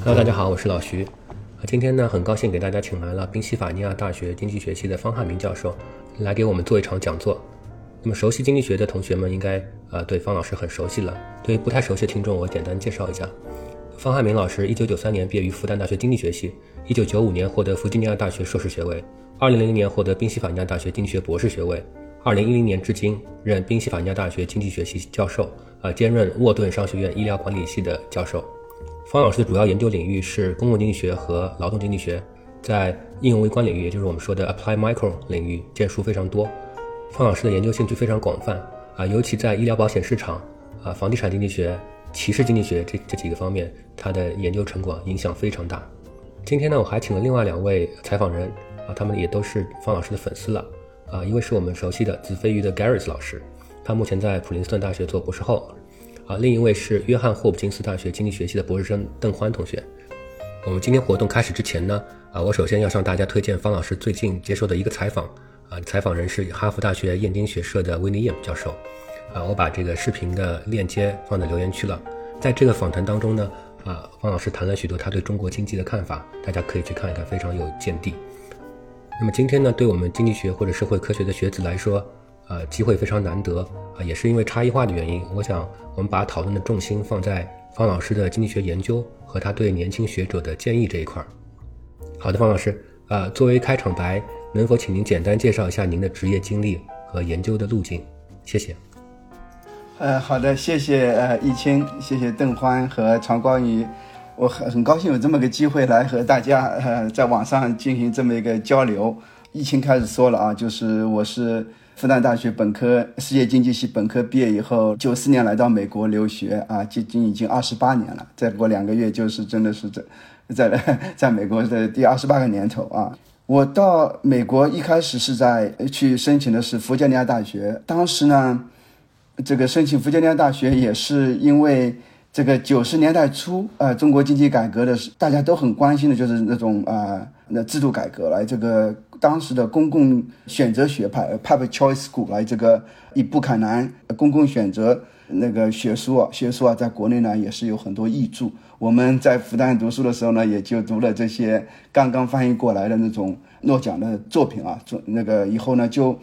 Hello， 大家好，我是老徐。今天呢，很高兴给大家请来了宾夕法尼亚大学经济学系的方汉明教授，来给我们做一场讲座。那么熟悉经济学的同学们应该对方老师很熟悉了。对于不太熟悉的听众，我简单介绍一下。方汉明老师1993年毕业于复旦大学经济学系，1995年获得弗吉尼亚大学硕士学位，2000年获得宾夕法尼亚大学经济学博士学位，2010年至今任宾夕法尼亚大学经济学系教授，兼任沃顿商学院医疗管理系的教授。方老师的主要研究领域是公共经济学和劳动经济学，在应用微观领域，也就是我们说的 Apply Micro 领域建树非常多。方老师的研究兴趣非常广泛尤其在医疗保险市场房地产经济学、歧视经济学这几个方面，他的研究成果影响非常大。今天呢，我还请了另外2位采访人他们也都是方老师的粉丝了一位是我们熟悉的子非鱼的 Garrett 老师，他目前在普林斯顿大学做博士后另一位是约翰霍普金斯大学经济学系的博士生邓欢同学。我们今天活动开始之前呢我首先要向大家推荐方老师最近接受的一个采访采访人是哈佛大学燕京学社的威尼耶姆教授我把这个视频的链接放在留言区了。在这个访谈当中呢方老师谈了许多他对中国经济的看法，大家可以去看一看，非常有见地。那么今天呢，对我们经济学或者社会科学的学子来说机会非常难得也是因为差异化的原因，我想我们把讨论的重心放在方老师的经济学研究和他对年轻学者的建议这一块。好的，方老师作为开场白，能否请您简单介绍一下您的职业经历和研究的路径？谢谢。 好的，谢谢易清，谢谢邓欢和常光宇，我很高兴有这么个机会来和大家在网上进行这么一个交流。易清开始说了就是我是复旦大学本科世界经济系本科毕业以后，94年来到美国留学已经28年了，再过2个月就是真的是在美国的第28个年头我到美国一开始是去申请的是弗吉尼亚大学，当时呢这个申请弗吉尼亚大学也是因为这个90年代初中国经济改革的大家都很关心的就是那种制度改革来这个当时的公共选择学派 Public Choice School 来这个以布坎南公共选择那个学术在国内呢也是有很多译著。我们在复旦读书的时候呢，也就读了这些刚刚翻译过来的那种诺奖的作品那个以后呢就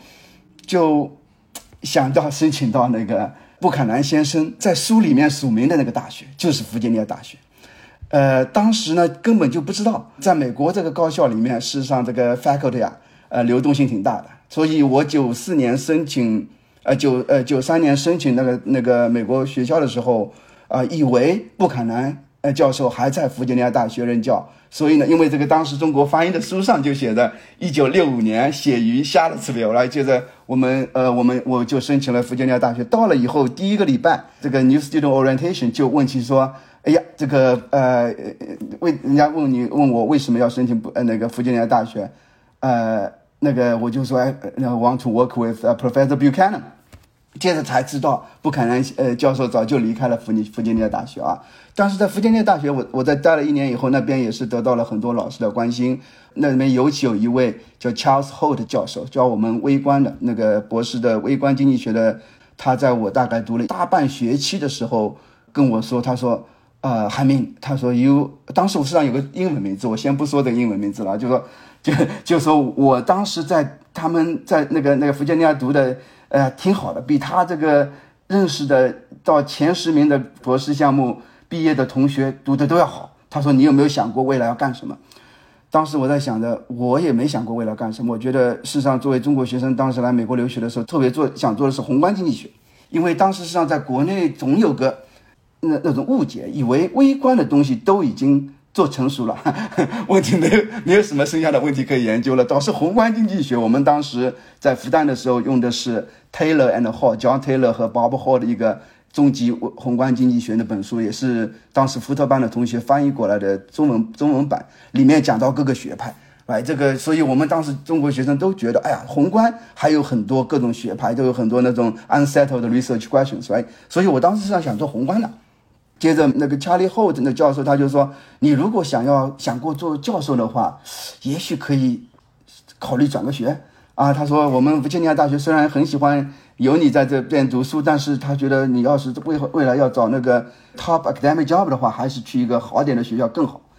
想到申请到那个布坎南先生在书里面署名的那个大学，就是弗吉尼亚大学。当时呢根本就不知道，在美国这个高校里面，事实上这个 faculty 流动性挺大的，所以我93年申请93年申请那个美国学校的时候以为布坎南教授还在弗吉尼亚大学任教，所以呢，因为这个当时中国翻译的书上就写着1965年写于夏勒茨维尔，来接着我就申请了弗吉尼亚大学。到了以后第一个礼拜，这个 New Student Orientation 就问起说，哎呀，这个人家问我为什么要申请那个弗吉尼亚大学，那个我就说I want to work with Professor Buchanan。接着才知道布坎南教授早就离开了弗吉尼亚大学当时在弗吉尼亚大学我在待了1年以后，那边也是得到了很多老师的关心。那里面尤其有一位叫 Charles Holt 教授，教我们微观的那个博士的微观经济学的，他在我大概读了大半学期的时候跟我说，他说韩明，他说当时我身上有个英文名字，我先不说这个英文名字了，就说我当时在他们在那个弗吉尼亚读的挺好的，比他这个认识的到前10名的博士项目毕业的同学读的都要好。他说你有没有想过未来要干什么？当时我在想着，我也没想过未来干什么。我觉得事实上作为中国学生，当时来美国留学的时候，特别想做的是宏观经济学，因为当时事实上在国内总有个那种误解，以为微观的东西都已经做成熟了，问题没有什么剩下的问题可以研究了。倒是宏观经济学，我们当时在复旦的时候用的是 Taylor and Hall John Taylor 和 Bob Hall 的一个终极宏观经济学那本书，也是当时福特班的同学翻译过来的中文版，里面讲到各个学派这个，所以我们当时中国学生都觉得，哎呀，宏观还有很多各种学派，都有很多那种 unsettled research questions， 所以我当时是想做宏观的。接着那个 Charlie Holt 的教授他就说，你如果想过做教授的话，也许可以考虑转个学他说我们弗吉尼亚大学虽然很喜欢有你在这边读书，但是他觉得你要是未来要找那个 top academic job 的话，还是去一个好点的学校更好。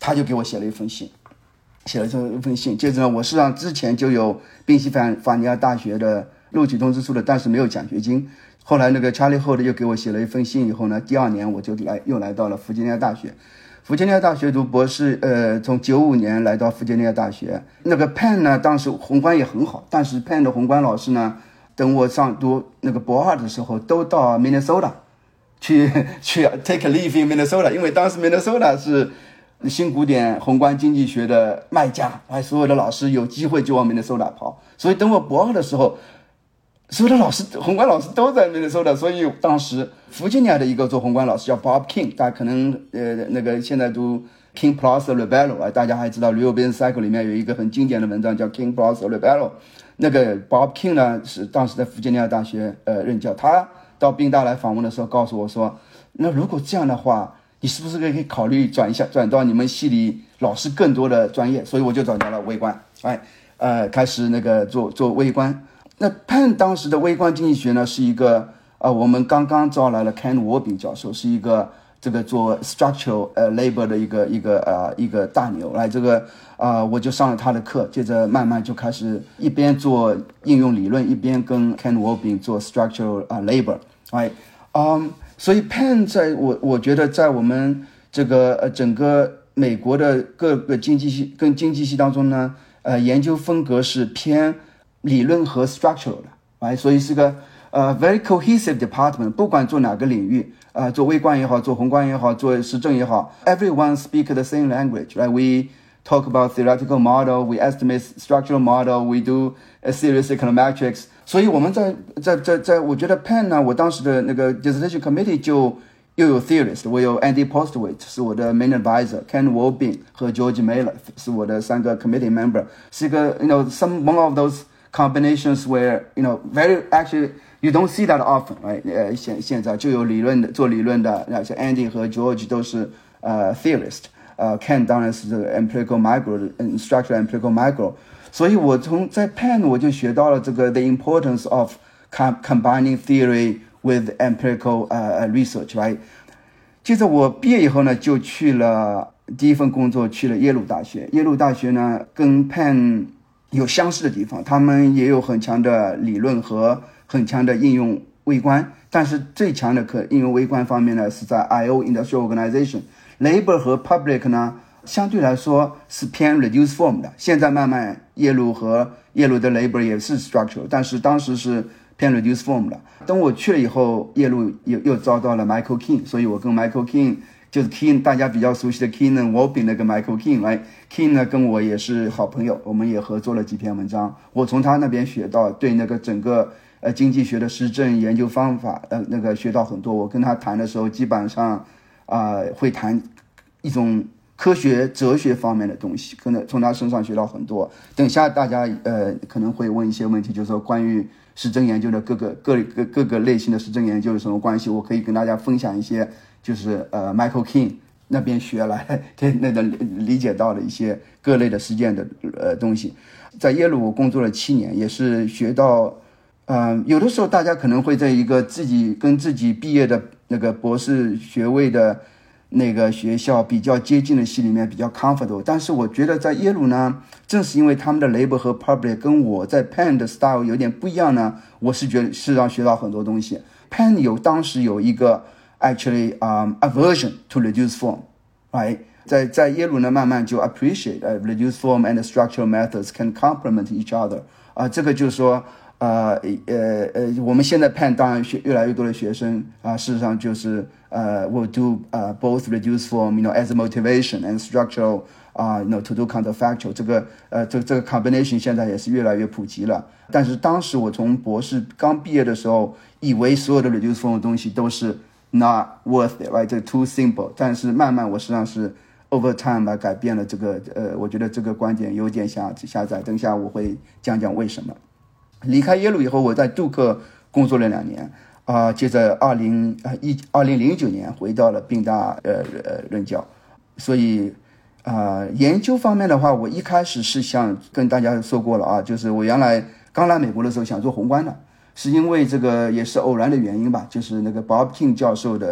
他就给我写了一封信。接着呢，我事实上之前就有宾夕法尼亚大学的录取通知书的，但是没有奖学金。后来那个 Charlie Holt 又给我写了一封信以后呢，第2年我就又来到了弗吉尼亚大学。弗吉尼亚大学读博士，从95年来到弗吉尼亚大学。那个 Penn 呢，当时宏观也很好，但是 Penn 的宏观老师呢，等我上读那个博2的时候，都到 Minnesota 去 take a leave in Minnesota， 因为当时 Minnesota 是新古典宏观经济学的卖家，所有的老师有机会就往 Minnesota 跑。所以等我博2的时候，所有的宏观老师都在 Minnesota， 所以当时弗吉尼亚的一个做宏观老师叫 Bob King， 大家可能那个现在读 King plus Rebello 大家还知道 Real Business Cycle 里面有一个很经典的文章叫 King plus Rebello。 那个 Bob King 呢是当时在弗吉尼亚大学任教，他到宾大来访问的时候告诉我说，那如果这样的话，你是不是可以考虑转到你们系里老师更多的专业？所以我就转到了微观，开始那个做微观。那 Penn 当时的微观经济学呢，是一个我们刚刚招来了 Ken Wobing 教授，是一个这个做 structural labor 的一个大牛。这个我就上了他的课，接着慢慢就开始一边做应用理论，一边跟 Ken Wobing 做 structural labor。所以 Penn 我觉得在我们这个整个美国的各个经济系当中呢，研究风格是偏理论和 structural 的，所以是个very cohesive department， 不管做哪个领域，做微观也好，做宏观也好，做实证也好 ，everyone speak the same language，we talk about theoretical model, we estimate structural model, we do a series econometrics。所以我们在我觉得 Penn 呢，我当时的那个 dissertation committee 就又有 theorist， 我有 Andy Postwaite 是我的 main advisor， Ken Wobing 和 George Miller 是我的3个 committee member， 是一个 one of those combinations where very actually you don't see that often， right？ 现在就有做理论的，像 Andy 和 George 都是theorist， Ken 当然是这个 empirical micro，structural empirical micro。所以我在 Penn 我就学到了这个 the importance of combining theory with empirical research， right？ 接着我毕业以后呢，就去了第一份工作，去了耶鲁大学。耶鲁大学呢跟 Penn 有相似的地方，他们也有很强的理论和很强的应用微观，但是最强的应用微观方面呢是在 I/O Industrial Organization。Labor 和 Public 呢相对来说是偏 reduced form 的，现在慢慢耶鲁的 labor 也是 structural， 但是当时是偏 reduced form 的。等我去了以后，耶鲁又招到了 Michael King， 所以我跟 Michael King 就是 King 大家比较熟悉的 King and Wobing 那个 Michael King，King 呢跟我也是好朋友，我们也合作了几篇文章。我从他那边学到对那个整个经济学的实证研究方法那个学到很多。我跟他谈的时候，基本上会谈一种科学哲学方面的东西，可能从他身上学到很多。等下大家可能会问一些问题，就是说关于实证研究的各个类型的实证研究有什么关系，我可以跟大家分享一些，就是Michael King 那边学来那个理解到的一些各类的实践的东西。在耶鲁我工作了7年，也是学到有的时候大家可能会在一个跟自己毕业的那个博士学位的那个学校比较接近的系里面比较 comfortable， 但是我觉得在耶鲁呢，正是因为他们的 labor 和 public 跟我在 Penn 的 style 有点不一样呢，我是觉得事实上学到很多东西。Penn 当时有一个 actually aversion to reduced form， right？ 在耶鲁呢慢慢就 appreciate reduced form and structural methods can complement each other， 这个就是说我们现在 Penn 当然越来越多的学生事实上就是will do both reduced form as a motivation and structural to do counterfactual， 这个 combination 现在也是越来越普及了。但是当时我从博士刚毕业的时候，以为所有的 reduced form 的东西都是 not worth it， right？ 这 too simple。但是慢慢我实际上是 over time 改变了这个我觉得这个观点有点狭窄，等一下我会讲为什么。离开耶鲁以后，我在杜克工作了2年，接着2009年回到了宾大任教。所以研究方面的话，我一开始是想跟大家说过了就是我原来刚来美国的时候想做宏观的，是因为这个也是偶然的原因吧，就是那个 Bob King 教授的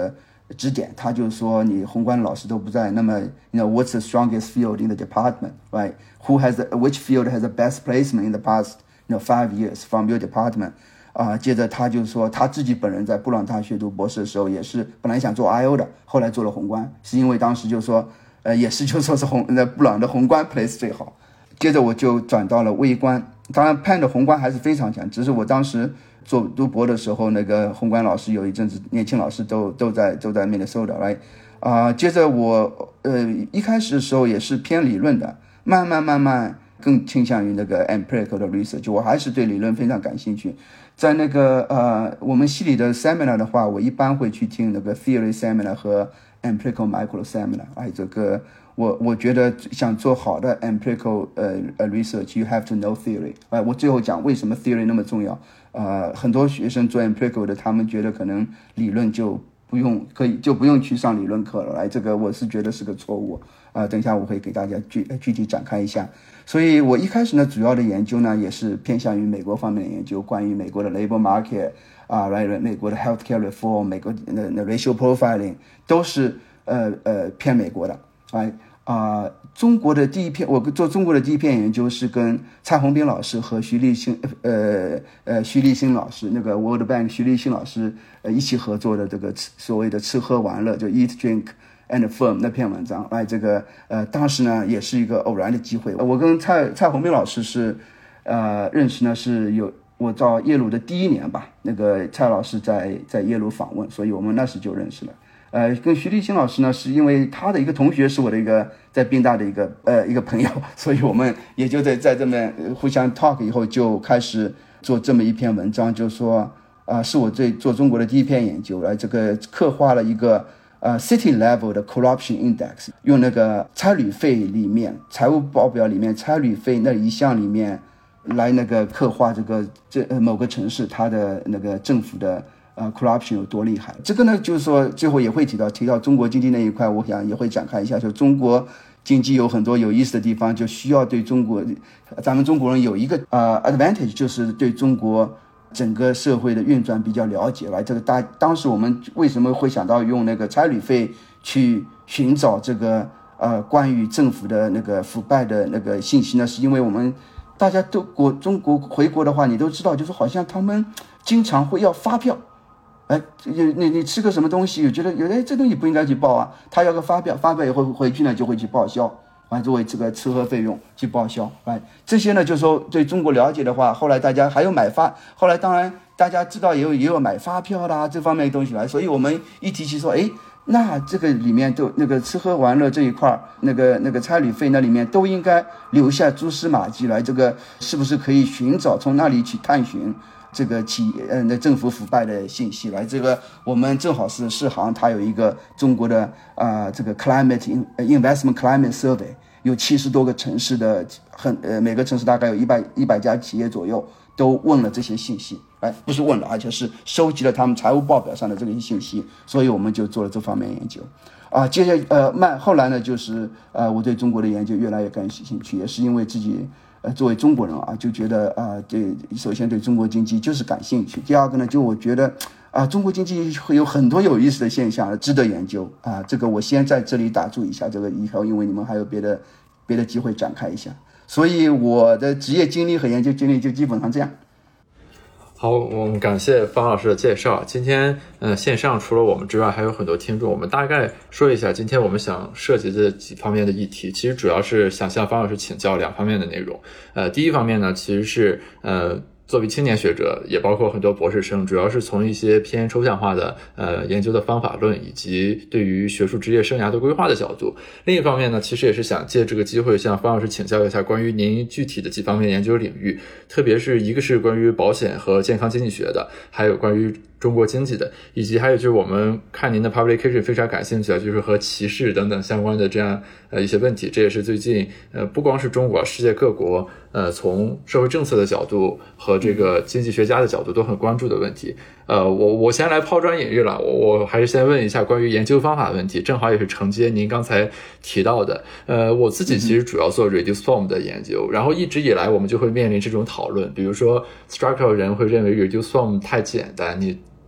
指点，他就说你宏观老师都不在，那么 what's the strongest field in the department, right? Which field has the best placement in the past 5 years from your department? 接着他就说他自己本人在布朗大学读博士的时候也是本来想做 IO 的，后来做了宏观，是因为当时就说也是就说是布朗的宏观 place 最好。接着我就转到了微观，当然 Penn 的宏观还是非常强，只是我当时读博的时候，那个宏观老师有一阵子年轻老师都在 Minnesota 来接着我一开始的时候也是偏理论的，慢慢更倾向于那个 empirical 的 research， 我还是对理论非常感兴趣。在那个我们系里的 seminar 的话，我一般会去听那个 theory seminar 和 empirical micro seminar。这个我觉得想做好的 empirical research， you have to know theory。我最后讲为什么 theory 那么重要。很多学生做 empirical 的，他们觉得可能理论就不用去上理论课了。这个我是觉得是个错误。等一下我会给大家具体展开一下。所以我一开始呢，主要的研究呢也是偏向于美国方面的研究，关于美国的 labor market美国的 healthcare reform， 美国的racial profiling 都是偏美国的。中国的第一篇，我做中国的第一篇研究是跟蔡宏斌老师和徐立新老师，那个 World Bank 徐立新老师一起合作的这个所谓的吃喝玩乐，就 Eat Drink and Firm 那篇文章。这个当时呢也是一个偶然的机会，我跟蔡宏斌老师是认识呢，是我到耶鲁的第一年吧，那个蔡老师在耶鲁访问，所以我们那时就认识了。跟徐立新老师呢，是因为他的一个同学是我的一个在宾大的一个朋友，所以我们也就在这边互相 talk 以后，就开始做这么一篇文章，就是说是我做中国的第一篇研究，这个刻画了一个city level 的 corruption index， 用那个差旅费里面财务报表里面差旅费那一项里面来那个刻画某个城市它的那个政府的corruption 有多厉害。这个呢就是说最后也会提到中国经济那一块，我想也会展开一下，就中国经济有很多有意思的地方，就需要对咱们中国人有一个advantage， 就是对中国整个社会的运转比较了解。这个当时我们为什么会想到用那个差旅费去寻找这个关于政府的那个腐败的那个信息呢？是因为我们大家都中国回国的话，你都知道，就是好像他们经常会要发票。你吃个什么东西，觉得这东西不应该去报啊，他要个发票以后回去呢就会去报销，作为这个吃喝费用去报销。这些呢就是说对中国了解的话，后来大家还有后来当然大家知道也有买发票啦这方面的东西来，所以我们一提起说那这个里面都那个吃喝玩乐这一块，那个差旅费那里面都应该留下蛛丝马迹来，这个是不是可以寻找从那里去探寻这个政府腐败的信息来？这个我们正好是世行，它有一个中国的这个 investment climate survey， 有70多个城市的每个城市大概有100家企业左右都问了这些信息，不是问了，而且是收集了他们财务报表上的这个信息，所以我们就做了这方面研究。接着后来呢，就是我对中国的研究越来越感兴趣，也是因为自己作为中国人就觉得首先对中国经济就是感兴趣，第二个呢，就我觉得中国经济会有很多有意思的现象值得研究这个我先在这里打住一下，这个以后因为你们还有别的机会展开一下，所以我的职业经历和研究经历就基本上这样。 好，我们感谢方老师的介绍。今天线上除了我们之外还有很多听众，我们大概说一下今天我们想涉及的几方面的议题，其实主要是想向方老师请教2方面的内容。第一方面呢，其实是作为青年学者，也包括很多博士生，主要是从一些偏抽象化的研究的方法论，以及对于学术职业生涯的规划的角度。另一方面呢，其实也是想借这个机会向方老师请教一下关于您具体的几方面研究领域，特别是一个是关于保险和健康经济学的，还有关于中国经济的，以及还有就是我们看您的 publication 非常感兴趣就是和歧视等等相关的这样一些问题。这也是最近不光是中国，世界各国从社会政策的角度和这个经济学家的角度都很关注的问题。我先来抛砖引玉了，我还是先问一下关于研究方法问题，正好也是承接您刚才提到的。我自己其实主要做 reduced form 的研究，然后一直以来我们就会面临这种讨论，比如说 structural 人会认为 reduced form 太简单，你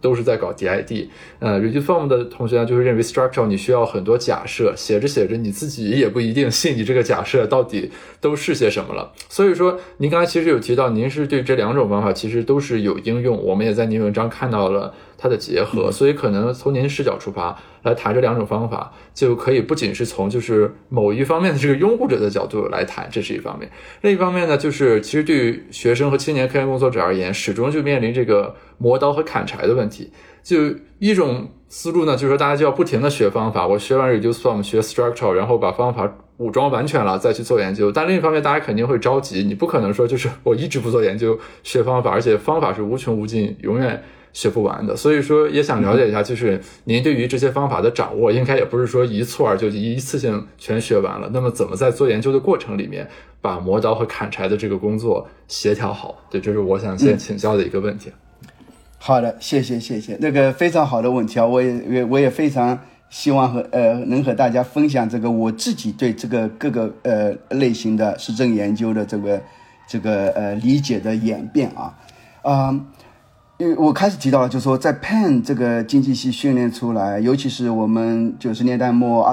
都是在搞 DID。reduced form 的同学呢，就会认为 structural 你需要很多假设，写着写着你自己也不一定信你这个假设到底都是些什么了。所以说您刚才其实有提到，您是对这两种方法其实都是有应用，我们也在您文章看到了它的结合，所以可能从您视角出发来谈这两种方法，就可以不仅是从就是某一方面的这个拥护者的角度来谈，这是一方面。另一方面呢，就是其实对于学生和青年科研工作者而言，始终就面临这个磨刀和砍柴的问题。就一种思路呢，就是说大家就要不停的学方法，我学完 reduced form 学 structural， 然后把方法武装完全了再去做研究。但另一方面大家肯定会着急，你不可能说就是我一直不做研究学方法，而且方法是无穷无尽永远学不完的。所以说也想了解一下，就是您对于这些方法的掌握应该也不是说一蹴而就一次性全学完了，那么怎么在做研究的过程里面把磨刀和砍柴的这个工作协调好？对，这是我想先请教的一个问题。 好的，谢谢，那个非常好的问题啊，我也非常希望能和大家分享这个我自己对这个各个类型的实证研究的这个理解的演变啊。我开始提到了，就是说在 Penn 这个经济系训练出来，尤其是我们90年代末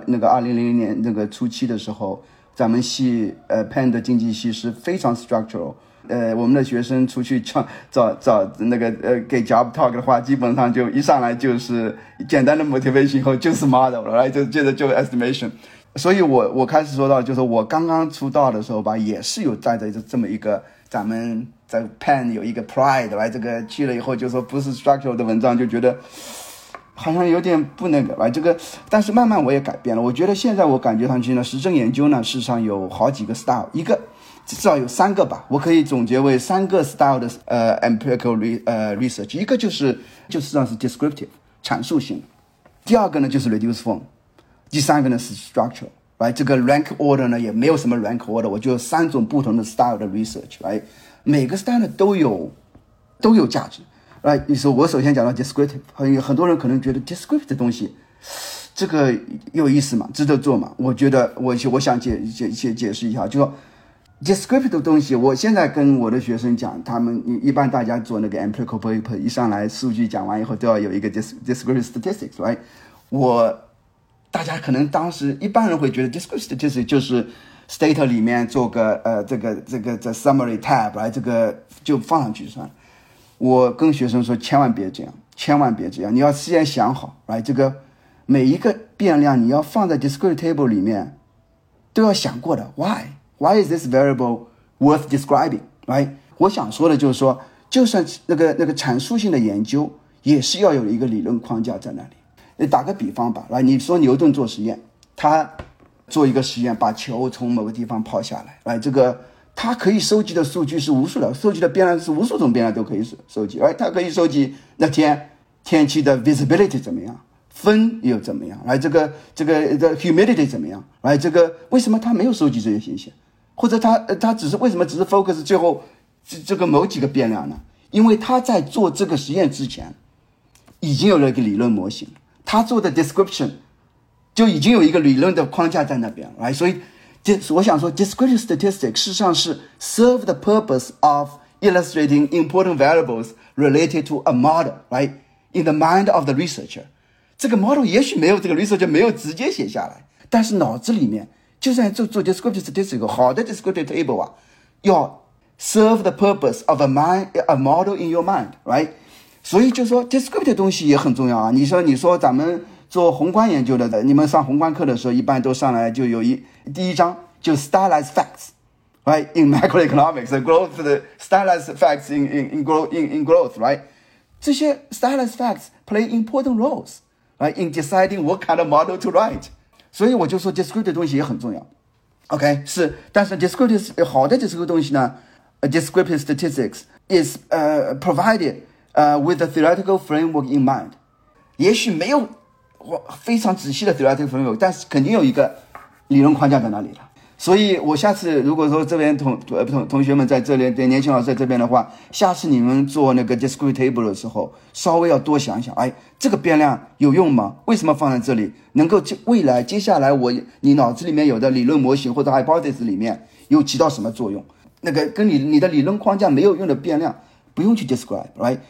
2000年那个初期的时候，咱们系Penn 的经济系是非常 structural。我们的学生出去找那个给 job talk 的话，基本上就一上来就是简单的 motivation 以后就是 model 了，就接着就 estimation。所以我开始说到，就是我刚刚出道的时候吧，也是有带着这么一个，咱们在 Penn 有一个 pride 来，这个去了以后就说不是 structural 的文章，就觉得好像有点不那个来这个。但是慢慢我也改变了，我觉得现在我感觉上去呢，实证研究呢，事实上有好几个 style， 一个至少有3个吧，我可以总结为3个 style 的empirical research。一个就实际上是 descriptive 阐述性，第二个呢就是 reduced form， 第三个呢是 structural。这个 rank order 呢也没有什么 rank order， 我就有3种不同的 style 的 research， 每个 style 都有价值。你说我首先讲到 descriptive， 很多人可能觉得 descriptive 的东西这个有意思嘛，值得做嘛？我觉得我想解释一下，就说descriptive 的东西，我现在跟我的学生讲，他们一般大家做那个 empirical paper， 一上来数据讲完以后都要有一个 descriptive statistics， 大家可能当时一般人会觉得 descriptive statistics 就是 Stata 里面做个这个 summary tab， 这个就放上去算了。我跟学生说千万别这样，你要先想好，这个每一个变量你要放在 descriptive table 里面都要想过的。Why is this variable worth describing？ 我想说的就是说，就算那个阐述性的研究，也是要有一个理论框架在那里。打个比方吧，你说牛顿做实验，他做一个实验，把球从某个地方抛下来，这个他可以收集的数据是无数的，收集的变量是无数种变量都可以收集，他可以收集那天气的 visibility 怎么样，风又怎么样，这个 humidity 怎么样，这个为什么他没有收集这些信息？或者他为什么只是 focus 最后这个某几个变量呢？因为他在做这个实验之前已经有了一个理论模型，他做的 description 就已经有一个理论的框架在那边，所以我想说 descriptive statistics 事实上是 serve the purpose of illustrating important variables related to a model, in the mind of the researcher。 这个 model 也许没有这个 researcher 没有直接写下来，但是脑子里面就算做 descriptive statistics 好的 descriptive table 要 serve the purpose of a model in your mind， 所以就说 descriptive 的东西也很重要啊。你说咱们做宏观研究的，你们上宏观课的时候一般都上来就有第一章就 stylized facts， in macroeconomics growth the stylized facts in growth， 这些 stylized facts play important roles， in deciding what kind of model to write。 所以我就说 descriptive 的东西也很重要。 OK， 是，但是 descriptive 好的 descriptive 东西呢，descriptive statistics is provided with a theoretical framework in mind。 也许没有非常仔细的 theoretical framework， 但是肯定有一个理论框架在那里了。所以我下次如果说这边同学们在这里，对年轻老师在这边的话，下次你们做那个 descriptive table 的时候，稍微要多想想，这个变量有用吗？为什么放在这里？能够未来接下来你脑子里面有的理论模型或者 hypothesis 里面有起到什么作用？那个跟你的理论框架没有用的变量，不用去 describe，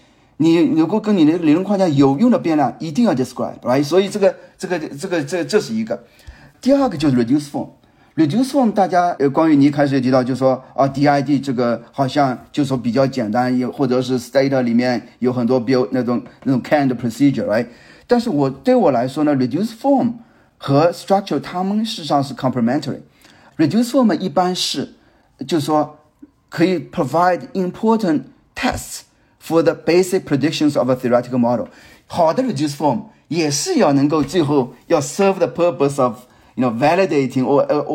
你如果跟你的理论框架有用的变量，一定要 describe， right？ 所以这是一个。第二个就是 reduce form。reduce form 大家关于你一开始也提到，就是说DID 这个好像就是说比较简单，或者是 Stata 里面有很多那种 canned procedure，right？ 但是对我来说呢 ，reduce form 和 structure 它们事实上是 complementary。reduce form 一般是就是说可以 provide important tests for the basic predictions of a theoretical model。 好的 reduce form 也是要能够最后要 serve the purpose of validating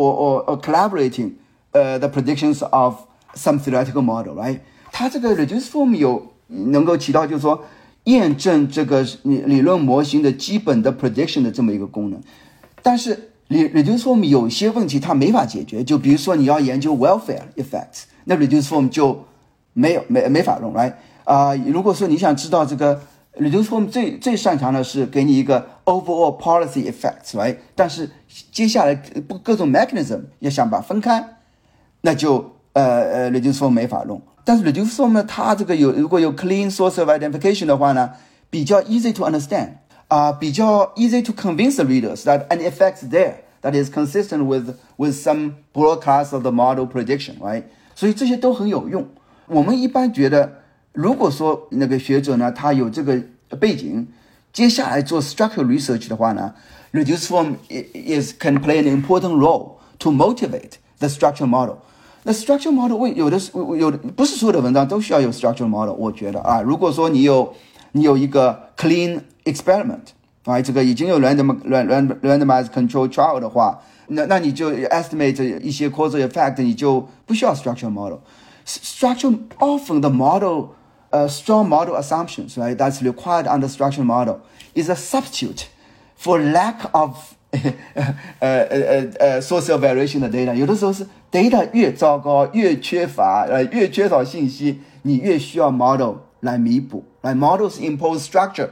or collaborating the predictions of some theoretical model, right？ 它这个 reduce form 能够起到就是说验证这个理论模型的基本的 prediction 的这么一个功能。但是reduce form 有些问题它没法解决，就比如说你要研究 welfare effects， 那 reduce form 就没法用， right？如果说你想知道这个 reduce form 最擅长的是给你一个 overall policy effects， right？ 但是接下来各种 mechanism 要想把它分开，那就reduce form 没法用。但是 reduce form 呢，它这个如果有 clean source of identification 的话呢，比较 easy to understand，比较 easy to convince the readers that an effect is there that is consistent with some broad class of the model prediction， right？ 所以这些都很有用。我们一般觉得，如果说那个学者呢，他有这个背景，接下来做 structural research 的话呢 ，reduce form can play an important role to motivate the structural model。那 structural model 有的不是所有的文章都需要有 structural model， 我觉得如果说你有一个 clean experiment， 这个已经有 randomized control trial 的话，那你就 estimate 一些 causal effect， 你就不需要 structural model。structural often the model strong model assumptions, right, that's required under structural model is a substitute for lack of social variation 的 data。 有的时候是 data 越糟糕，越缺乏越缺少信息，你越需要 model 来弥补。Models impose structure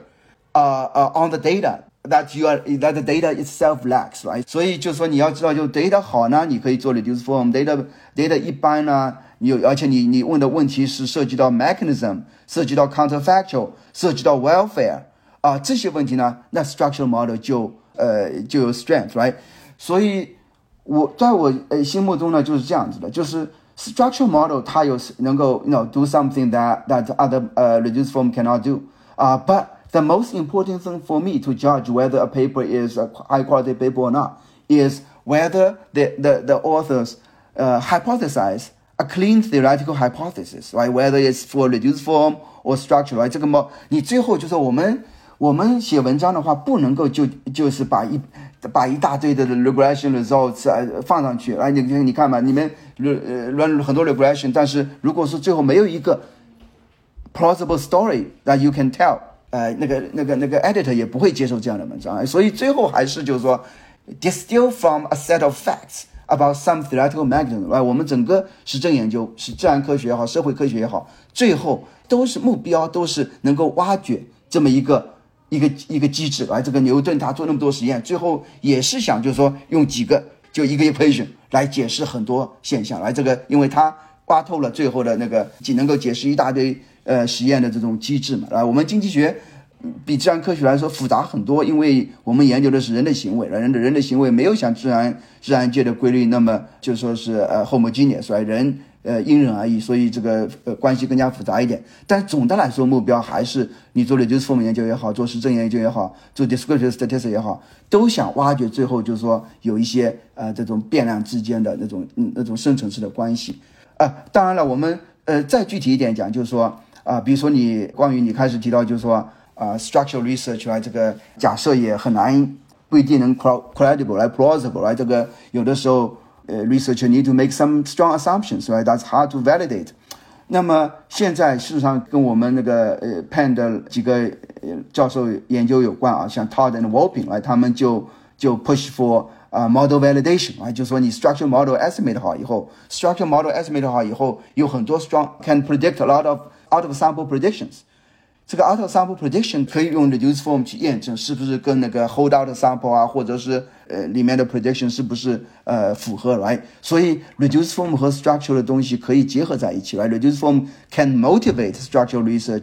on the data that the data itself lacks, right？ 所以就说你要知道，就 data 好呢，你可以做 reduce form， data 一般呢，而且你问的问题是涉及到 mechanism， 涉及到 counterfactual， 涉及到 welfare 这些问题呢，那 structural model 就有 strength， right？ 所以在我心目中呢就是这样子的，就是 structural model 它能够do something that other reduced form cannot do， but the most important thing for me to judge whether a paper is a high quality paper or not is whether the authors hypothesize a clean theoretical hypothesis, right? Whether it's for reduced form or structure, right? 这个你最后就是我们写文章的话，不能够就是把一大堆的 regression results 放上去，你看嘛，你们很多 regression， 但是如果是最后没有一个 plausible story that you can tell， 那个 editor 也不会接受这样的文章，所以最后还是就是说 distill from a set of facts about some theoretical mechanism， 我们整个实证研究，是自然科学也好，社会科学也好，最后都是目标都是能够挖掘这么一个机制，这个牛顿他做那么多实验，最后也是想就是说用一个 equation 来解释很多现象，这个因为他挖透了最后的那个能够解释一大堆实验的这种机制嘛。我们经济学比自然科学来说复杂很多，因为我们研究的是人的行为，人的行为没有像自然界的规律那么就说是homogeneous， 人因人而异，所以这个关系更加复杂一点。但总的来说，目标还是你做 reduced form 研究也好，做实证研究也好，做 descriptive statistics 也好，都想挖掘最后就是说有一些这种变量之间的那种深层次的关系。当然了，我们再具体一点讲，就是说比如说关于你开始提到就是说structural research 这个假设也很难，不一定能 credible plausible， 这个有的时候researcher need to make some strong assumptions, right? That's hard to validate. 那么现在事实上跟我们那个Penn 的几个教授研究有关像 Todd and Wolping， 他们就 push for model validation， 就说你 structural model estimate 好以后 ，structural model estimate 好以后，有很多 strong can predict a lot of out of sample predictions。这个 out of sample prediction 可以用 reduced form 去验证是不是跟那个 hold out sample或者是里面的 prediction 是不是符合 right？ 所以 reduced form 和 structural 的东西可以结合在一起 right？ Reduced form can motivate structural research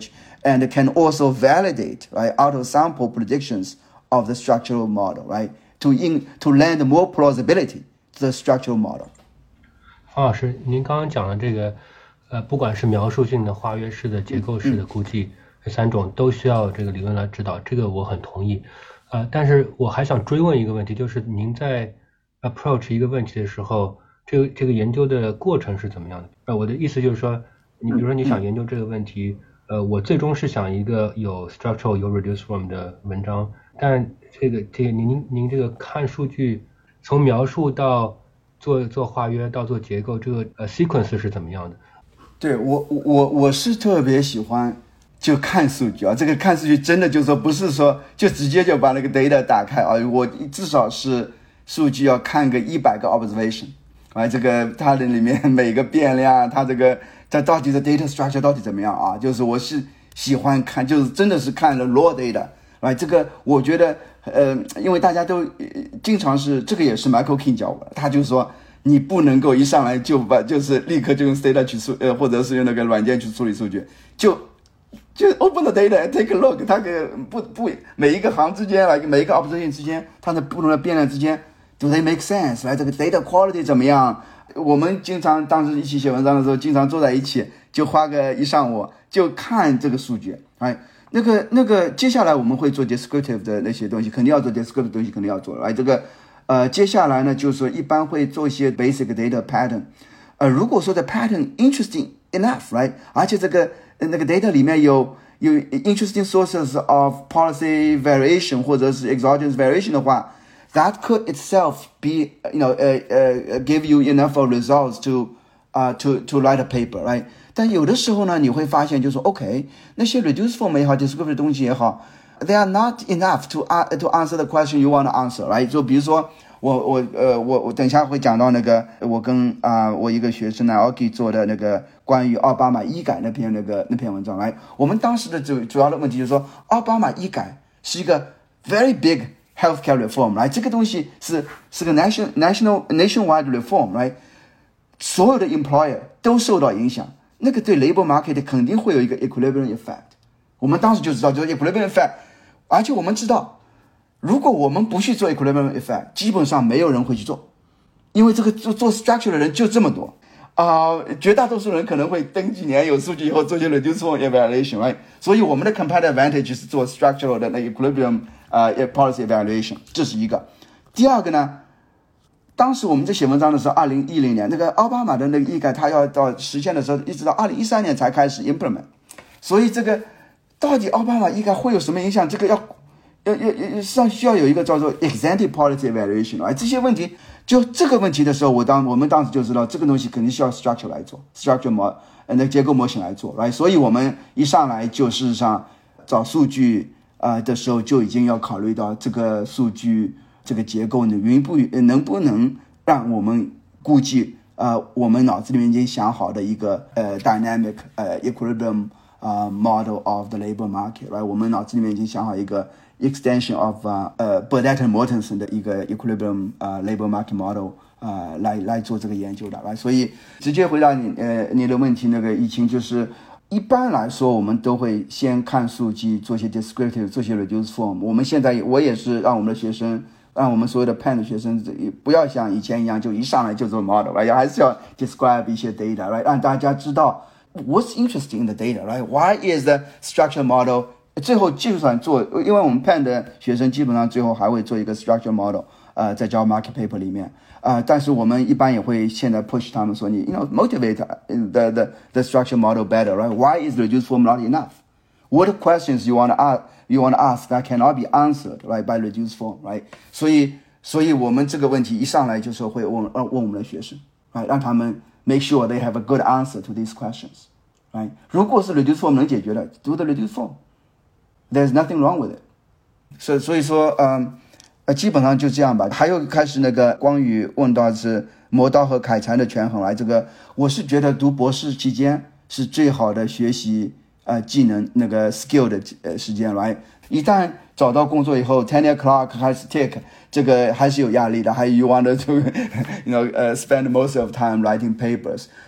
and can also validate, right, out-of-sample predictions of the structural model, right, to lend more plausibility to the structural model. 方老师，您刚刚讲的这个，不管是描述性的、化约式的、结构式的估计，这3种都需要这个理论来指导，这个我很同意。但是我还想追问一个问题，就是您在 approach 一个问题的时候，这个研究的过程是怎么样的？我的意思就是说，你比如说你想研究这个问题，我最终是想一个有 structural 有 reduced form 的文章，但这个您这个看数据，从描述到做化约到做结构，这个sequence 是怎么样的？ 对，我是特别喜欢就看数据啊，这个看数据真的就是说不是说就直接就把那个 data 打开啊，我至少是数据要看个100个 observation， 啊，这个它的里面每个变量，它到底的 data structure 到底怎么样啊？就是我是喜欢看，就是真的是看了 raw data， 啊，这个我觉得因为大家都经常是这个也是 Michael King 教我的，他就说你不能够一上来就是立刻就用 data 去或者是用那个软件去处理数据，就 open the data and take a look， 它不每一个行之间每一个 observation 之间，它的不同的变量之间 do they make sense， 来这个 data quality 怎么样？我们经常当时一起写文章的时候，经常坐在一起就花个一上午就看这个数据，哎。那个接下来我们会做 descriptive 的那些东西，肯定要做 descriptive 的东西，肯定要做。这个接下来呢，就是说一般会做一些 basic data pattern。如果说的 pattern interesting enough，right， 而且那个 data 里面有 interesting sources of policy variation 或者是 exogenous variation 的话 ，that could itself be give you enough results to write a paper，right？但有的时候呢，你会发现就是说 ，OK， 那些 reduced form 也好 ，descriptive 的东西也好 ，they are not enough to answer the question you want to answer，right？ 就比如说我等一下会讲到那个我跟我一个学生呢 ，Oki 做的那个关于奥巴马医改那篇文章，来，我们当时的主要的问题就是说，奥巴马医改是一个 very big healthcare reform， 来，这个东西是个 nationwide reform， 来，所有的 employer 都受到影响。那个对 labor market 肯定会有一个 equilibrium effect， 我们当时就知道就是 equilibrium effect， 而且我们知道，如果我们不去做 equilibrium effect， 基本上没有人会去做，因为这个做 structure 的人就这么多，绝大多数人可能会等几年有数据以后做些 reduced form evaluation， right？ 所以我们的 competitive advantage 是做 structural 的那 equilibrium policy evaluation， 这是一个。第二个呢？当时我们在写文章的时候，2010年那个奥巴马的那个医改，他要到实现的时候，一直到2013年才开始 implement。所以这个到底奥巴马医改会有什么影响？这个要需要有一个叫做 ex ante policy evaluation， 这些问题，就这个问题的时候，我们当时就知道这个东西肯定需要 structure 来做 ，structure 那结构模型来做，所以我们一上来就事实上找数据的时候就已经要考虑到这个数据。这个结构能不能让我们估计我们脑子里面已经想好的一个dynamic equilibrium model of the labor market， right？ 我们脑子里面已经想好一个 extension of Burdett and Mortensen 的一个 equilibrium labor market model 来做这个研究的， right？ 所以直接回答你的问题，那个疫情就是一般来说我们都会先看数据，做些 descriptive， 做些 reduced form。我们现在我也是让我们的学生。让我们所有的 Penn 的学生不要像以前一样就一上来就做 model， right？ 还是要 describe 一些 data， right？ 让大家知道 what's interesting in the data， right？ Why is the structure model？ 最后就算做，因为我们 Penn 的学生基本上最后还会做一个 structure model， 在教 market paper 里面，但是我们一般也会现在 push 他们说你 motivate the structure model better， right？ Why is reduced form not enough？ What questions you want to ask that cannot be answered, right, by reduced form, right? 所以我们这个问题一上来就是会问我们的学生， right? 让他们 make sure they have a good answer to these questions, right? 如果是 reduced form 能解决的 ，do the reduced form. There's nothing wrong with it. 所以说，基本上就这样吧。还有开始那个光宇问到是磨刀和砍柴的权衡，来这个我是觉得读博士期间是最好的学习。技能那个 skill 的时间来，一旦找到工作以后 ，tenure clock 开始 tick， 这个还是有压力的。还 you want to spend most of time writing papers。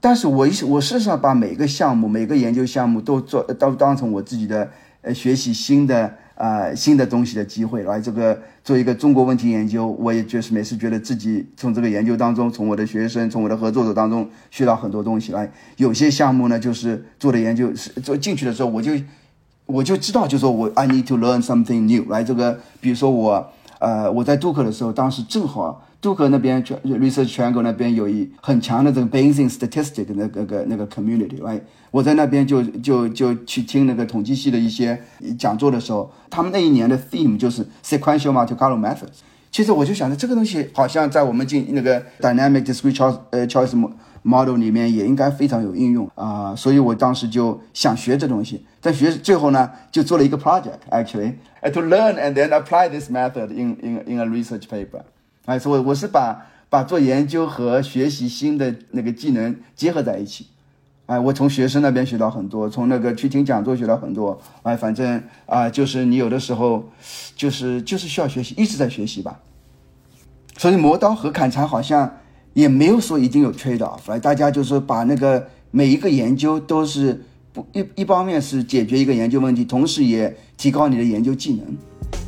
但是我事实上把每个项目、每个研究项目都当成我自己的学习新的东西的机会来。这个做一个中国问题研究，我也就是每次觉得自己从这个研究当中，从我的学生、从我的合作者当中学到很多东西来。有些项目呢，就是做的研究做进去的时候，我就知道，就说我 I need to learn something new 来。这个比如说我在杜克的时候，当时正好杜克那边 Research Triangle 那边有很强的这个 Bayesian statistic 那个 community， right？ 我在那边就去听那个统计系的一些讲座的时候，他们那一年的 theme 就是 sequential multi-column methods。其实我就想着这个东西好像在我们进那个 dynamic discrete choice model 里面也应该非常有应用所以我当时就想学这东西。但最后呢，就做了一个 project actually to learn and then apply this method in a research paper。所以我是把做研究和学习新的那个技能结合在一起。我从学生那边学到很多，从那个去听讲座学到很多。反正就是你有的时候就是需要学习，一直在学习吧。所以磨刀和砍柴好像也没有说一定有 trade off， 大家就是把那个每一个研究都是一方面是解决一个研究问题，同时也提高你的研究技能。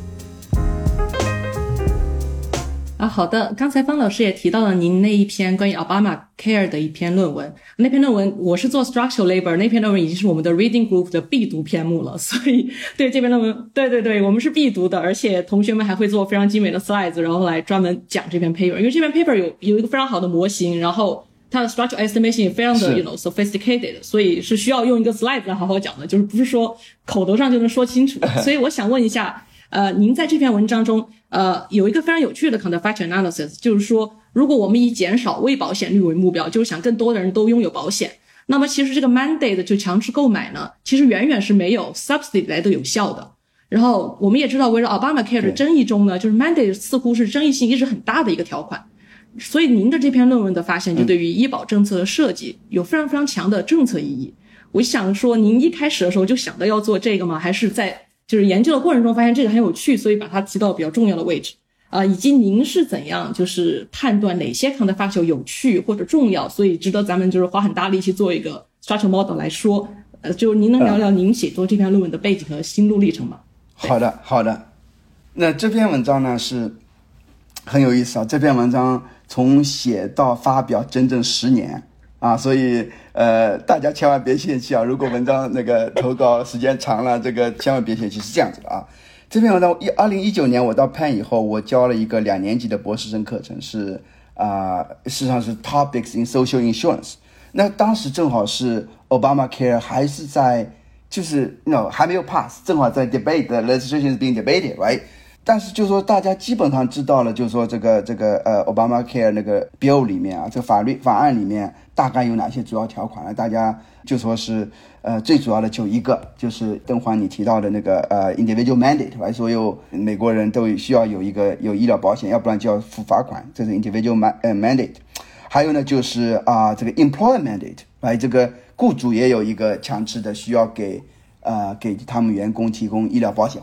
好的，刚才方老师也提到了您那一篇关于 Obamacare 的一篇论文，那篇论文我是做 structural labor， 那篇论文已经是我们的 reading group 的必读篇目了，所以对这篇论文，对，我们是必读的，而且同学们还会做非常精美的 slides， 然后来专门讲这篇 paper， 因为这篇 paper 有一个非常好的模型，然后它的 structural estimation 也非常的 sophisticated， 所以是需要用一个 slide 来好好讲的，就是不是说口头上就能说清楚。所以我想问一下您在这篇文章中有一个非常有趣的 counterfactual analysis， 就是说如果我们以减少未保险率为目标，就是想更多的人都拥有保险，那么其实这个 mandate 就强制购买呢，其实远远是没有 subsidy 来的有效的。然后我们也知道围绕 Obamacare 的争议中呢，就是 mandate 似乎是争议性一直很大的一个条款，所以您的这篇论文的发现就对于医保政策的设计有非常非常强的政策意义。我想说您一开始的时候就想到要做这个吗？还是在就是研究的过程中发现这个很有趣，所以把它提到比较重要的位置以及您是怎样就是判断哪些 counterfactual 有趣或者重要，所以值得咱们就是花很大力气做一个 structural model 来说就您能聊聊您写作这篇论文的背景和心路历程吗？ 好的。那这篇文章呢是很有意思这篇文章从写到发表整整10年所以大家千万别泄气如果文章那个投稿时间长了，这个千万别泄气，是这样子的这篇文章2019年我到 Penn 以后，我教了一个2年级的博士生课程，是事实上是 Topics in Social Insurance。那当时正好是 Obamacare 还是在就是还没有 pass， 正好在 debate， the legislation is being debated， right？但是就说大家基本上知道了，就是说这个Obamacare 那个 bill 里面这个法案里面大概有哪些主要条款大家就说是最主要的就一个，就是邓华你提到的那个individual mandate， 所有美国人都需要有医疗保险，要不然就要付罚款，这是 individual mandate。还有呢就是这个 employer mandate， 这个雇主也有一个强制的需要给他们员工提供医疗保险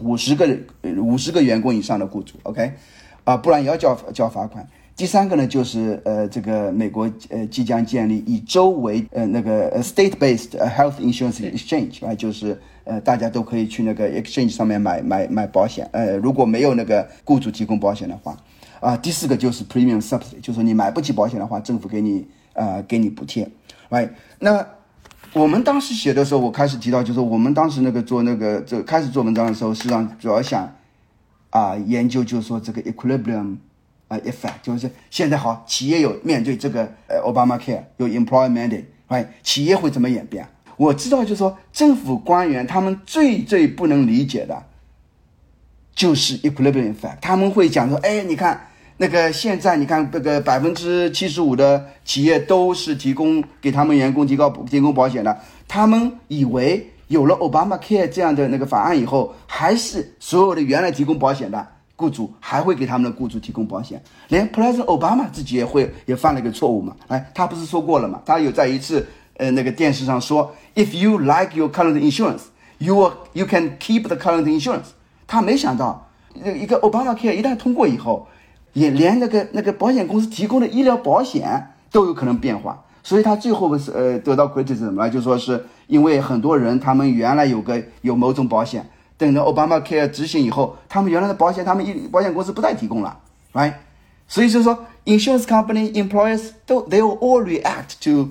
，50个员工以上的雇主 ，OK， 不然也要交罚款。第三个呢，就是这个美国即将建立以州为那个state-based health insurance exchange， 就是大家都可以去那个 exchange 上面买保险，如果没有那个雇主提供保险的话，第四个就是 premium subsidy， 就是说你买不起保险的话，政府给你补贴 ，right？ 那我们当时写的时候，我开始提到，就是我们当时开始做文章的时候，实际上主要想研究，就是说这个 equilibrium effect， 就是现在好，企业有面对这个Obamacare 有 employer mandate， 企业会怎么演变？我知道，就是说政府官员他们最不能理解的，就是 equilibrium effect， 他们会讲说，你看。那个现在你看，这个75%的企业都是给他们员工提供保险的，他们以为有了 Obamacare 这样的那个法案以后，还是所有的原来提供保险的雇主还会给他们的雇主提供保险，连 President Obama 自己也犯了一个错误嘛，他不是说过了嘛？他有在一次那个电视上说 ，If you like your current insurance, you can keep the current insurance。他没想到一个 Obamacare 一旦通过以后。也连那个保险公司提供的医疗保险都有可能变化， 所以他最后得到 criticism 了，就说是因为很多人他们原来有某种保险，等到 Obamacare 执行以后，他们原来的保险保险公司不再提供了 ，right？ 所以就是说 insurance company employers they will all react to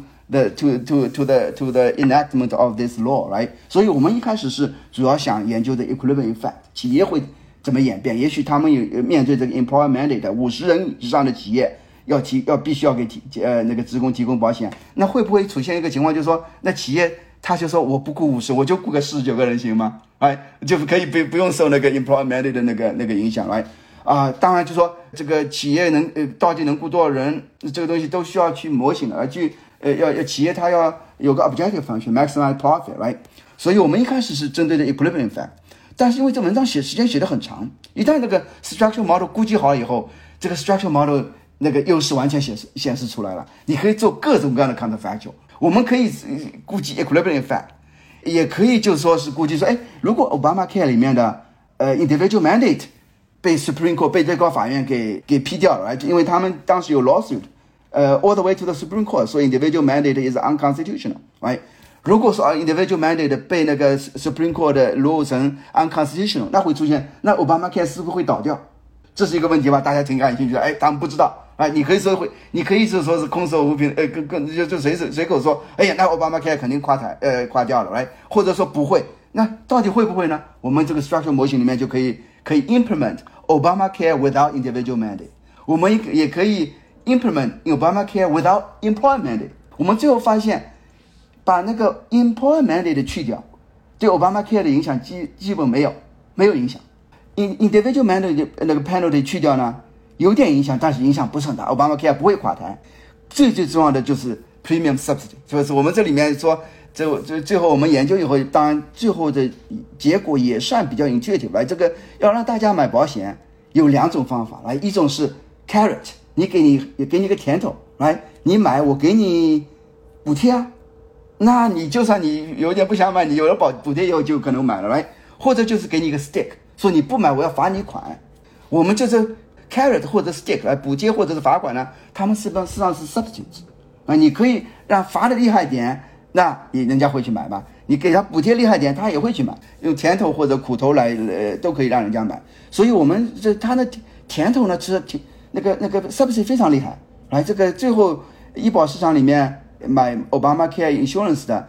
the enactment of this law, right？ 所以我们一开始是主要想研究的 equilibrium effect， 企业会怎么演变？也许他们面对这个 employer mandate 50人以上的企业必须要给那个职工提供保险，那会不会出现一个情况，就是说那企业他就说我不雇50，我就雇个49个人行吗？哎，就可以不用受那个 employer mandate 的那个影响，来当然就说这个企业到底能雇多少人，这个东西都需要去模型的，而去要企业它要有个 objective function maximize profit， right？ 所以我们一开始是针对的 equilibrium effect， 但是因为这文章时间写得很长，一旦那个 structural model 估计好以后，这个 structural model 那个优势完全显示出来了，你可以做各种各样的 counterfactual， 我们可以估计 equilibrium effect， 也可以就是说是估计说，如果 Obamacare 里面的individual mandate 被 Supreme Court 被最高法院给批掉了，因为他们当时有 lawsuit，all the way to the Supreme Court， 所以 individual mandate is unconstitutional， right？ 如果说individual mandate 被那个 Supreme Court 的 rule 成 unconstitutional， 那会出现，那 Obamacare 是不是会倒掉？这是一个问题吧，大家挺感兴趣的。他们不知道你可以说是空手无凭，就随口说，那 Obamacare 肯定垮掉了，或者说不会，那到底会不会呢？我们这个 structure 模型里面就可以 implement Obamacare without individual mandate， 我们也可以 implement Obamacare without employer mandate。我们最后发现，把那个 employer mandate 去掉，对 Obamacare 的影响基本没有影响。individual mandate 那个 penalty 去掉呢，有点影响，但是影响不是很大。Obamacare 不会垮台。最重要的就是 premium subsidy， 就是我们这里面说，最后我们研究以后，当然最后的结果也算比较 intuitive 来。这个要让大家买保险有2种方法来，一种是 carrot， 给你个甜头来，你买我给你补贴啊，那你就算你有点不想买，你有了补贴以后就可能买了来，或者就是给你一个 stick。说你不买我要罚你款，我们就是 carrot 或者 stick 来补贴或者是罚款呢，他们事实上是 substitute 你可以让罚的厉害点，那人家会去买吧，你给他补贴厉害点他也会去买，用甜头或者苦头来都可以让人家买。所以我们他的甜头呢，其实那个 subsidy 非常厉害，来这个最后医保市场里面买 Obamacare insurance 的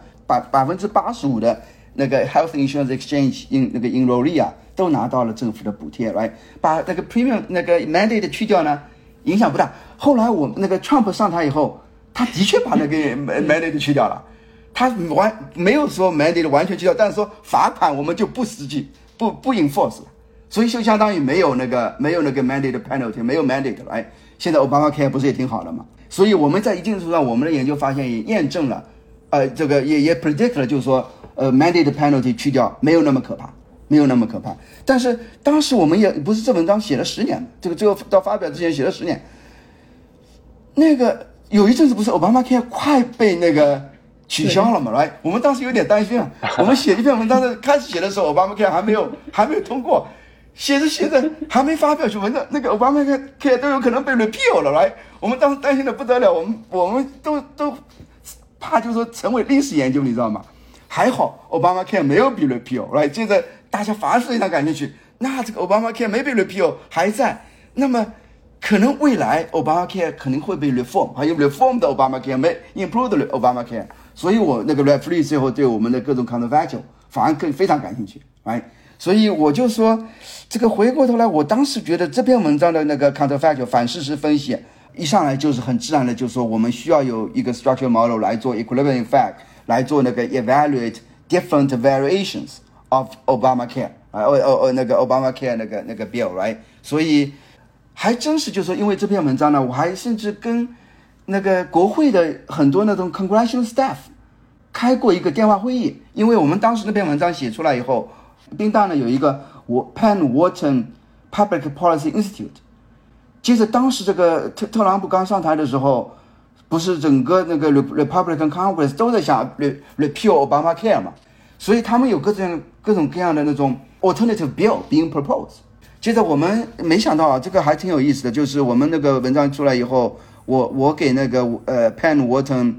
85%的那个 health insurance exchange 那个 enrollee 都拿到了政府的补贴，来把那个 premium 那个 mandate 去掉呢，影响不大。后来我那个 Trump 上台以后，他的确把那个 mandate 去掉了，他没有说 mandate 完全去掉，但是说罚款我们就不实际不 enforce 了，所以就相当于没有那个 mandate penalty， 没有 mandate 来。现在 Obamacare 不是也挺好的吗？所以我们在一定程度上，我们的研究发现也验证了，这个也 predict 了，就是说mandate penalty 去掉没有那么可怕。但是当时我们也不是这文章写了10年，这个最后到发表之前写了10年。那个有一阵子不是 Obamacare 快被那个取消了嘛，来，我们当时有点担心啊。我们写一篇文章的开始写的时候 ，Obamacare 还没有通过，写着还没发表出文章，那个 Obamacare 都有可能被 repeal 了，来，我们当时担心的不得了，我们都怕就是说成为历史研究，你知道吗？还好 Obamacare 没有被 repeal， 来，接着大家反而是非常感兴趣。那这个 Obamacare 没被 repeal 还在，那么可能未来 Obamacare 可能会被 reform， 还有 reform 的 Obamacare 没 improved 的 Obamacare， 所以我那个 referee 最后对我们的各种 counterfactual 反而非常感兴趣，所以我就说，这个回过头来，我当时觉得这篇文章的那个 counterfactual 反事实分析一上来就是很自然的，就是说我们需要有一个 structural model 来做 equilibrium effect， 来做那个 evaluate different variations of Obamacare， 那个 Obamacare 那个 bill， right？ 所以还真是就是说，因为这篇文章呢，我还甚至跟那个国会的很多那种 congressional staff 开过一个电话会议，因为我们当时那篇文章写出来以后，宾大呢有一个Penn Wharton Public Policy Institute， 接着当时这个特朗普刚上台的时候，不是整个那个 Republican Congress 都在想 repeal Obamacare 嘛，所以他们有各种各样的那种 alternative bill being proposed。接着我们没想到这个还挺有意思的，就是我们那个文章出来以后，我给那个Penn Wharton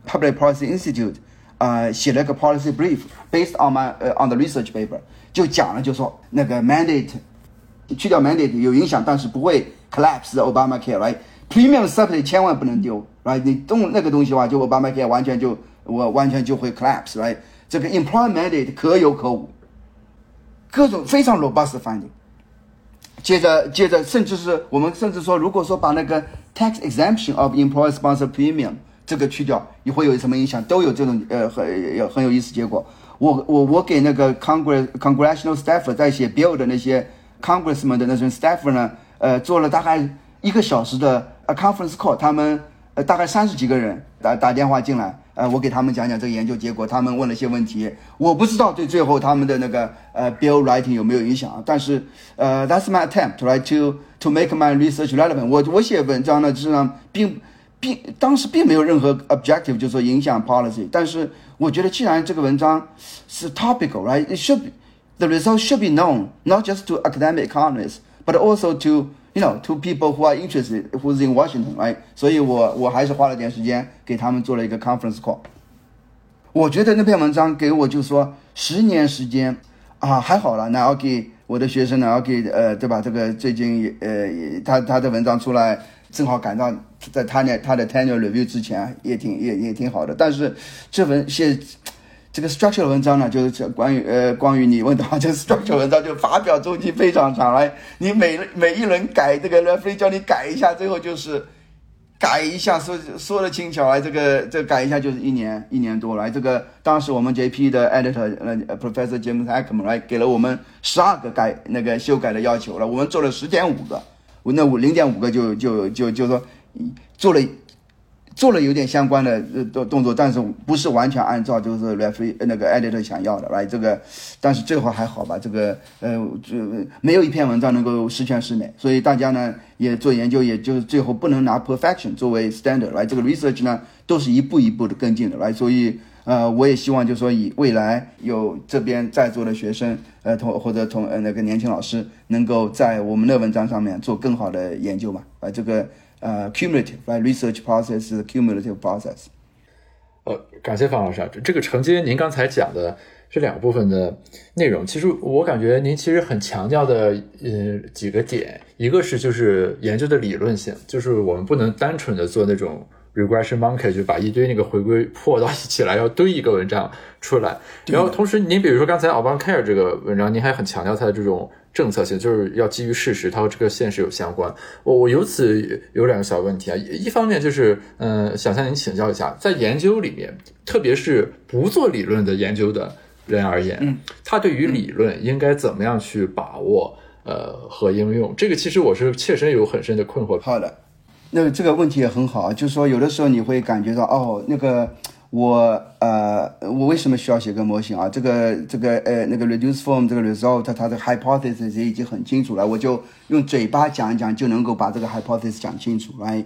Public Policy Institute 写了个 policy brief based on on the research paper， 就讲了，就说那个 mandate 去掉 mandate 有影响，但是不会 collapse Obamacare， right？ Premium subsidy 千万不能丢 ，right？ 你动那个东西的话，就 Obamacare 完全就会 collapse，right？ 这个 employment mandate 可有可无，各种非常 robust 的 finding。接着，甚至是我们甚至说，如果说把那个 tax exemption of employer sponsored premium 这个去掉，也会有什么影响？都有这种很有意思结果。我给那个 congressional staffer 在写 bill 的那些 congressman 的那种 staffer 呢，做了大概1个小时的conference call， 他们大概30几个人打电话进来，我给他们讲讲这个研究结果，他们问了一些问题，我不知道对最后他们的那个bill writing 有没有影响，但是that's my attempt right to make my research relevant。我写文章呢，实际上当时并没有任何 objective， 就是说影响 policy， 但是我觉得既然这个文章是 topical right， it should be, the results should be known not just to academic economists but also to to people who are interested, who's in Washington, right? 所以我还是花了点时间给他们做了一个 conference call。我觉得那篇文章给我就说10年时间还好了。那要给我的学生呢，要给对吧？这个最近他的文章出来，正好赶到在他的 tenure review 之前，也挺好的。但是这个 structure 文章呢，就是关于你问到这个 structure 文章，就发表周期非常长来，你每一轮改这个 referee 叫你改一下，最后就是改一下，说的轻巧来，这个改一下就是一年多来。这个当时我们 JP 的 editor Professor James Heckman 来给了我们12个修改的要求了，我们做了10.5个，那0.5个就说做了有点相关的动作，但是不是完全按照就是 referee 那个 editor 想要的， right？ 这个，但是最后还好吧，这个没有一篇文章能够十全十美，所以大家呢也做研究，也就是最后不能拿 perfection 作为 standard，right？ 这个 research 呢都是一步一步的跟进的，right？ 所以我也希望就是说以未来有这边在座的学生或者那个年轻老师能够在我们的文章上面做更好的研究嘛，把这个cumulative right research process is a cumulative process。 感谢方老师，这个承接您刚才讲的这2部分的内容，其实我感觉您其实很强调的几个点，一个是就是研究的理论性，就是我们不能单纯的做那种 regression monkey， 就把一堆那个回归破到一起来，要堆一个文章出来。然后同时您比如说刚才 Obamacare 这个文章，您还很强调它的这种政策性，就是要基于事实，它和这个现实有相关。我由此有2个小问题啊，一方面就是想向您请教一下，在研究里面，特别是不做理论的研究的人而言，他对于理论应该怎么样去把握和应用，这个其实我是切身有很深的困惑。 好的，那这个问题也很好，就是说有的时候你会感觉到那个我为什么需要写个模型啊？这个那个 reduce form 这个 result 它的 hypothesis 也已经很清楚了，我就用嘴巴讲一讲就能够把这个 hypothesis 讲清楚，来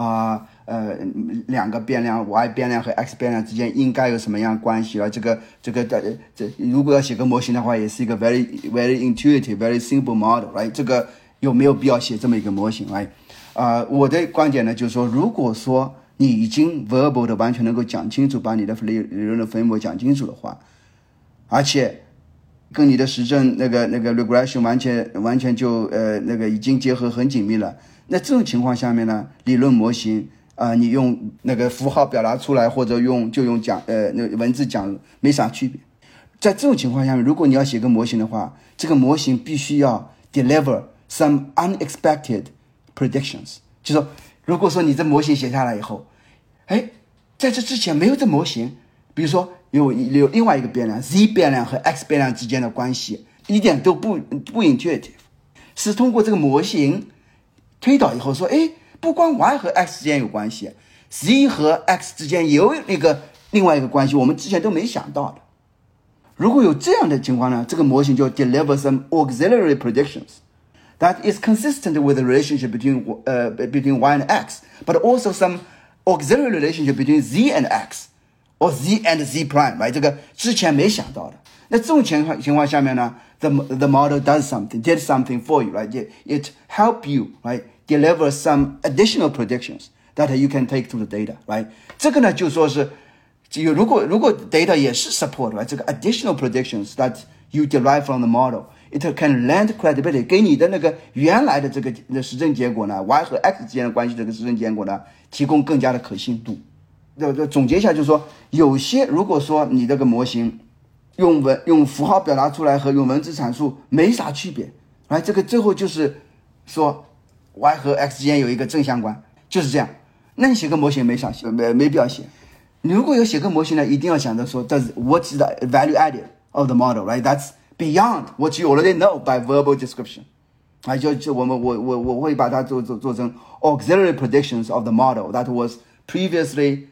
2个变量 y 变量和 x 变量之间应该有什么样的关系了？这如果要写个模型的话，也是一个 very intuitive very simple model， right？ 这个有没有必要写这么一个模型来？我的观点呢，就是说，如果说你已经 verbal 的完全能够讲清楚，把你的理论的 framework 讲清楚的话，而且跟你的实证那个 regression 完全就那个已经结合很紧密了，那这种情况下面呢，理论模型你用那个符号表达出来，或者用那文字讲没啥区别。在这种情况下面，如果你要写个模型的话，这个模型必须要 deliver some unexpected predictions， 就是说，如果说你这模型写下来以后，在这之前没有这模型，比如说有另外一个变量 z 变量和 x 变量之间的关系一点都不 intuitive， 是通过这个模型推导以后说，不光 y 和 x 之间有关系， z 和 x 之间也有另外一个关系，我们之前都没想到的。如果有这样的情况呢，这个模型就 deliver some auxiliary predictions that is consistent with the relationship between y and x, but also some auxiliary relationship between z and x, or z and z prime， right？ 这个之前没想到的。那这种情况下面呢 ，the model did something for you, right? It help you, right? Deliver some additional predictions that you can take to the data, right? 这个呢就说是如果 data 也是 support 这个 additional predictions that you derive from the model, it can lend credibility 给你的那个原来的这个实证结果呢 y 和 x 之间的关系这个实证结果呢提供更加的可信度。总结一下就是说，有些如果说你这个模型用符号表达出来和用文字阐述没啥区别，这个最后就是说 y 和 x 之间有一个正相关，就是这样。那你写个模型没必要写。你如果有写个模型呢，一定要想着说 what's the value added of the model, right? That's beyond what you already know by verbal description. 我会把它做成 auxiliary predictions of the model that was previously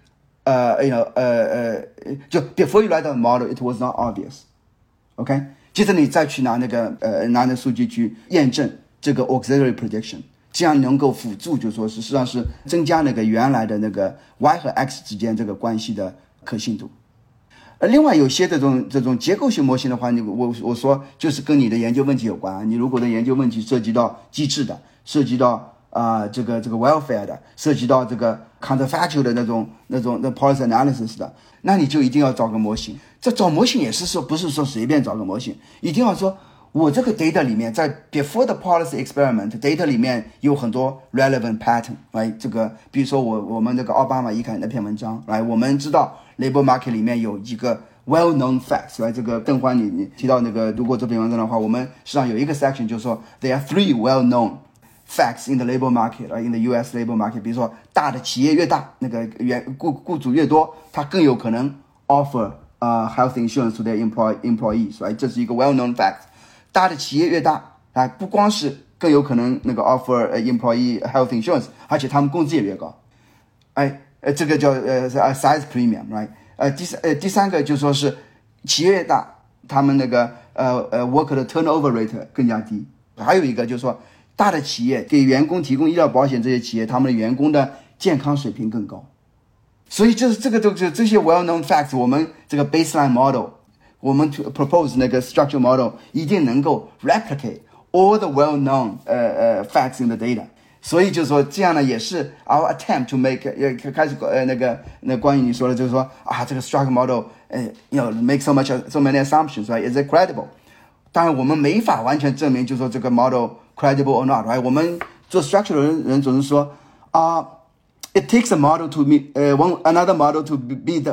就 before you write the model, it was not obvious. OK? 接着你再去拿那数据去验证这个 auxiliary prediction， 这样能够辅助，就说实际上是增加那个原来的那个 y 和 x 之间这个关系的可信度。另外有些这种结构性模型的话，我说就是跟你的研究问题有关。你如果的研究问题涉及到机制的，涉及到这个 welfare 的，涉及到这个 counterfactual 的那种 policy analysis 的，那你就一定要找个模型。这找模型也是说不是说随便找个模型，一定要说我这个 data 里面，在 before the policy experiment data 里面有很多 relevant pattern， right？ 这个比如说我们这个奥巴马一开那篇文章，来我们知道 labor market 里面有几个 well-known facts， 来这个邓欢你提到那个读过这篇文章的话，我们实际上有一个 section 就是说 there are 3 well-known facts in the labor market, right? In the US labor market， 比如说大的企业越大，那个雇主越多，他更有可能 offer health insurance to their employees， right? 这是一个 well-known fact。大的企业越大，不光是更有可能那个 offer employee health insurance， 而且他们工资也越高。这个叫size premium， right？第三个就说是企业越大，他们那个worker 的 turnover rate 更加低。还有一个就是说，大的企业给员工提供医疗保险，这些企业他们的员工的健康水平更高。所以这些 well-known facts， 我们这个 baseline model， 我们 propose 那个 structure model 一定能够 replicate all the well-known facts in the data。所以就是说这样呢，也是 our attempt to make 开始那关于你说的，就是说这个 structure model make so many assumptions, right? Is it credible？ 当然我们没法完全证明，就是说这个 model credible or not, right? 我们做 structure 的人总是说it takes a model to meet another model to beat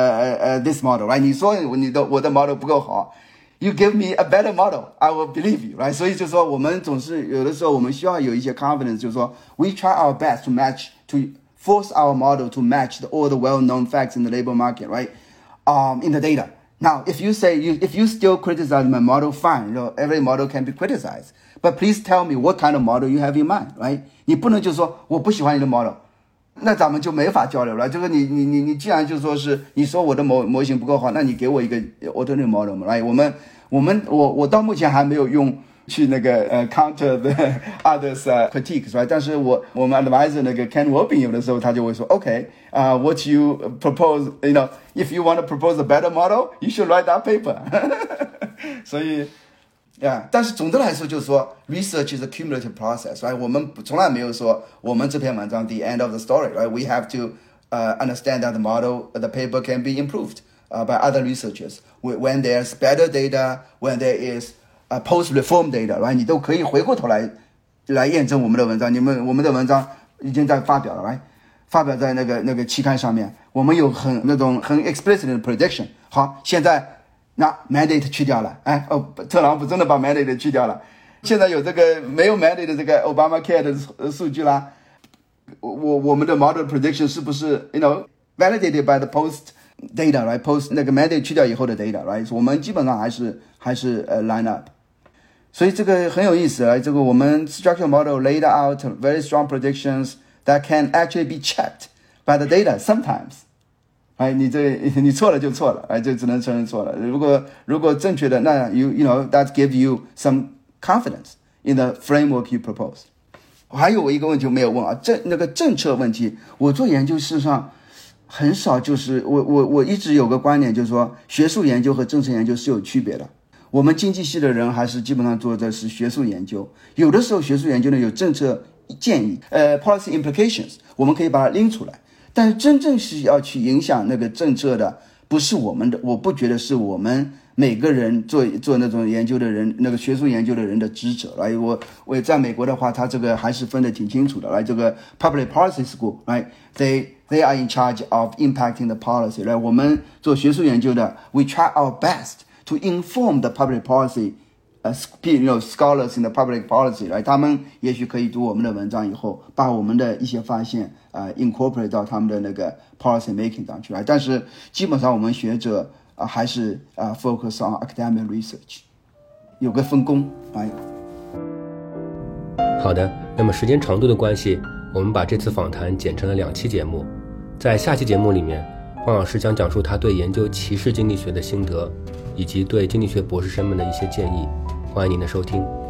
this model, right? 你说我的 model 不够好，You give me a better model, I will believe you, right? 所以就是说，我们总是有的时候我们需要有一些 confidence， 就是说 we try our best to force our model to match all the well-known facts in the labor market, right? In the data. Now, if you still criticize my model, fine. Every model can be criticized, but please tell me what kind of model you have in mind, right? 你不能就说我不喜欢你的 model， 那咱们就没法交流了。这个你既然就说是你说我的模型不够好，那你给我一个 alternate model 嘛， right？ 我到目前还没有用去那个counter the others critiques， right？ 但是我们 advisor 那个 Ken Wobin 有的时候他就会说 what you propose, if you want to propose a better model, you should write that paper 所以但是总的来说就是说 research is a cumulative process, right？ 我们从来没有说我们这篇文章 the end of the story, right? We have to understand that the paper can be improved by other researchers when there's better data, when there is post-reform data, right? 你都可以回过头来验证我们的文章。我们的文章已经在发表了， right？ 发表在那个期刊上面，我们有很 explicit 的 prediction。好，现在那 mandate 去掉了，特朗普真的把 mandate 去掉了。现在有这个没有 mandate 的这个 Obamacare 的数据啦。我们的 model prediction 是不是 validated by the post data, right? Post 那个 mandate 去掉以后的 data, right? 我们基本上还是line up。所以这个很有意思啊，这个我们 structural model laid out very strong predictions that can actually be checked by the data sometimes。你错了就错了，就只能承认错了。如果正确的，那 that give you some confidence in the framework you propose。还有一个问题我没有问啊，那个政策问题，我做研究事实上很少，就是我一直有个观点，就是说学术研究和政策研究是有区别的。我们经济系的人还是基本上做的是学术研究，有的时候学术研究呢有政策建议policy implications， 我们可以把它拎出来。 但是真正是要去影响那个政策的，不是我们的，我不觉得是我们每个人做那种研究的人，那个学术研究的人的职责来。我在美国的话，他这个还是分得挺清楚的。来，这个 public policy school， 来 they are in charge of impacting the policy。来，我们做学术研究的 ，we try our best to inform the public policy。scholars in the public policy， 来，他们也许可以读我们的文章以后，把我们的一些发现incorporate 到他们的那个 policy making 上去来。但是基本上我们学者还是focus on academic research， 有个分工。 好的，那么时间长度的关系，我们把这次访谈剪成了2期节目。在下期节目里面，方老师将讲述他对研究歧视经济学的心得，以及对经济学博士生们的一些建议。欢迎您的收听。